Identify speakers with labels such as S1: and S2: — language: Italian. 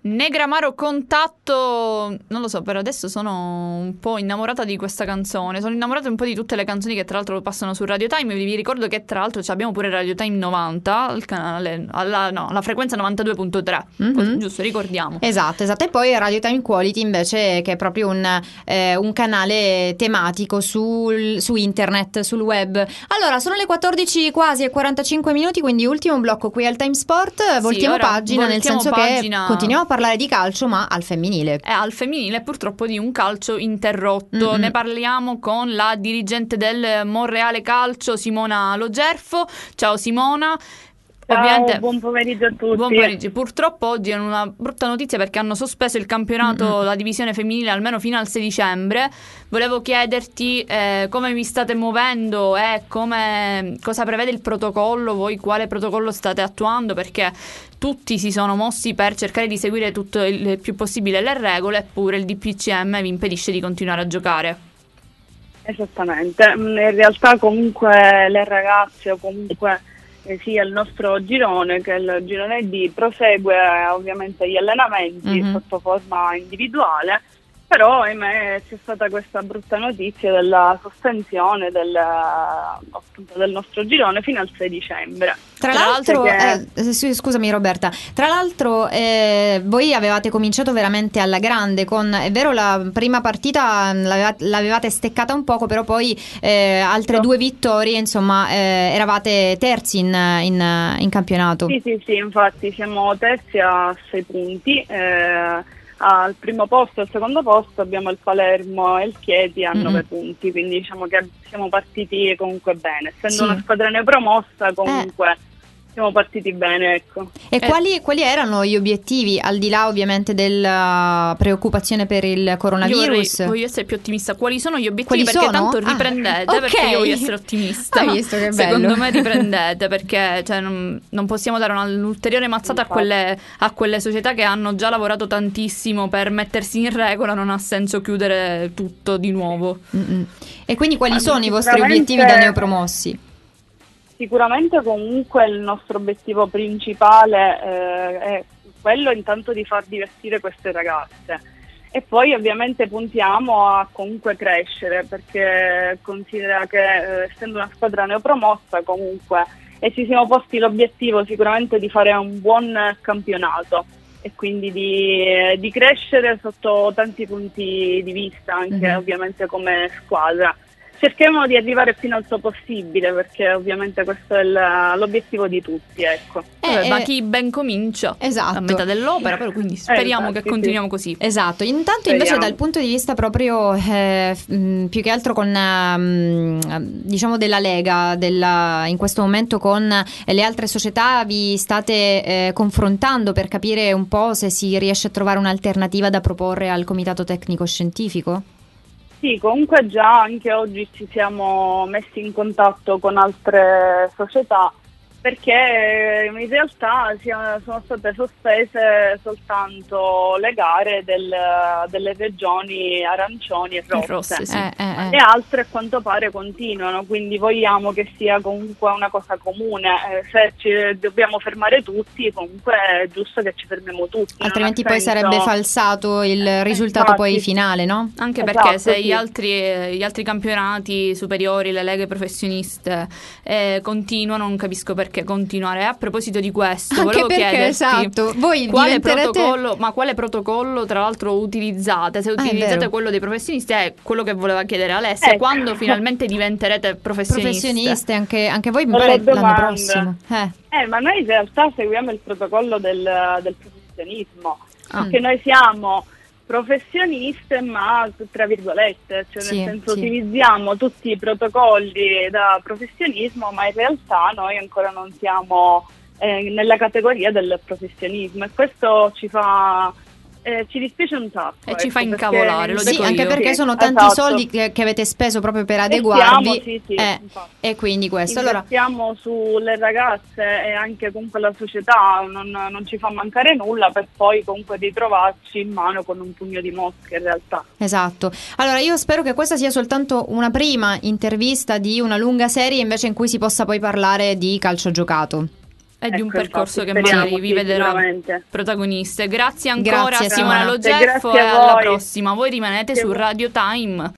S1: Negramaro Contatto, non lo so, per adesso sono un po' innamorata di questa canzone. Sono innamorata un po' di tutte le canzoni che tra l'altro passano su Radio Time. Vi ricordo che tra l'altro abbiamo pure Radio Time 90 al canale, alla frequenza 92.3. Così, giusto, ricordiamo.
S2: Esatto. E poi Radio Time Quality invece, che è proprio un canale tematico su internet, sul web. Allora, sono le 14 quasi e 45 minuti, quindi ultimo blocco qui al Time Sport. Voltiamo pagina, nel senso che continuiamo a parlare di calcio, ma al femminile.
S1: Al femminile, purtroppo, di un calcio interrotto. Ne parliamo con la dirigente del Monreale Calcio, Simona Logerfo. Ciao Simona.
S3: Ciao, buon pomeriggio a tutti.
S1: Buon pomeriggio. Purtroppo oggi è una brutta notizia perché hanno sospeso il campionato, la divisione femminile, almeno fino al 6 dicembre. Volevo chiederti come vi state muovendo e cosa prevede il protocollo, voi quale protocollo state attuando, perché tutti si sono mossi per cercare di seguire tutto il più possibile le regole, eppure il DPCM vi impedisce di continuare a giocare.
S3: Esattamente, in realtà comunque le ragazze o comunque sia il nostro girone che il girone D prosegue ovviamente gli allenamenti sotto forma individuale, però ahimè c'è stata questa brutta notizia della sospensione appunto del nostro girone fino al 6 dicembre.
S2: Tra l'altro, scusami Roberta, tra l'altro voi avevate cominciato veramente alla grande è vero, la prima partita l'avevate steccata un poco, però poi altre due vittorie, insomma, eravate terzi in campionato.
S3: Sì, infatti siamo terzi a 6 punti. Al primo posto e al secondo posto abbiamo il Palermo e il Chieti a 9 punti, quindi diciamo che siamo partiti comunque bene, essendo una squadra neopromossa comunque siamo partiti bene, ecco.
S2: E quali erano gli obiettivi, al di là ovviamente della preoccupazione per il coronavirus?
S1: Io voglio essere più ottimista. Quali sono gli obiettivi? Perché tanto riprendete, perché io voglio essere ottimista.
S2: Hai visto che bello?
S1: Secondo me riprendete, perché non possiamo dare un'ulteriore mazzata a quelle società che hanno già lavorato tantissimo per mettersi in regola. Non ha senso chiudere tutto di nuovo.
S2: E quindi quali sono i vostri obiettivi da neopromossi?
S3: Sicuramente comunque il nostro obiettivo principale è quello intanto di far divertire queste ragazze, e poi ovviamente puntiamo a comunque crescere, perché considera che essendo una squadra neopromossa comunque ci siamo posti l'obiettivo sicuramente di fare un buon campionato e quindi di crescere sotto tanti punti di vista, anche ovviamente come squadra. Cerchiamo di arrivare fino al suo possibile, perché ovviamente questo è l'obiettivo di tutti, ecco.
S1: Ma chi ben comincia a metà dell'opera, però quindi speriamo che continuiamo così.
S2: Esatto. Intanto invece dal punto di vista proprio più che altro con diciamo della Lega, in questo momento con le altre società vi state confrontando per capire un po' se si riesce a trovare un'alternativa da proporre al Comitato Tecnico Scientifico?
S3: Sì, comunque già anche oggi ci siamo messi in contatto con altre società, perché in realtà sono state sospese soltanto le gare delle regioni arancioni e rosse. Le altre a quanto pare continuano, quindi vogliamo che sia comunque una cosa comune. Se ci dobbiamo fermare tutti, comunque è giusto che ci fermiamo tutti.
S2: Altrimenti poi sarebbe falsato il risultato poi finale, no?
S1: Anche perché se gli altri campionati superiori, le leghe professioniste continuano, non capisco perché continuare. A proposito di questo, volevo chiederti
S2: voi
S1: quale protocollo tra l'altro utilizzate? Se utilizzate quello dei professionisti, è quello che voleva chiedere Alessia, quando finalmente diventerete professioniste?
S2: Anche voi l'anno prossimo.
S3: Ma noi in realtà seguiamo il protocollo del professionismo, che noi siamo professioniste ma tra virgolette, cioè nel senso utilizziamo tutti i protocolli da professionismo, ma in realtà noi ancora non siamo nella categoria del professionismo, e questo ci dispiace un sacco
S1: e ci fa incavolare, lo dico
S2: anche
S1: io.
S2: perché sono tanti soldi che avete speso proprio per adeguarvi, e quindi questo
S3: investiamo sulle ragazze e anche comunque la società non ci fa mancare nulla, per poi comunque ritrovarci in mano con un pugno di mosche in realtà.
S2: Esatto. Allora io spero che questa sia soltanto una prima intervista di una lunga serie invece in cui si possa poi parlare di calcio giocato.
S1: e di un
S3: Ecco,
S1: percorso
S3: infatti,
S1: che magari
S3: speriamo,
S1: vi vedrà
S3: sicuramente.
S1: protagoniste. Grazie ancora
S2: Grazie,
S1: Simona
S2: Simona.
S1: Lo Geffo,
S3: Grazie
S1: e
S3: a
S1: alla
S3: voi.
S1: prossima. Voi rimanete su Radio Time.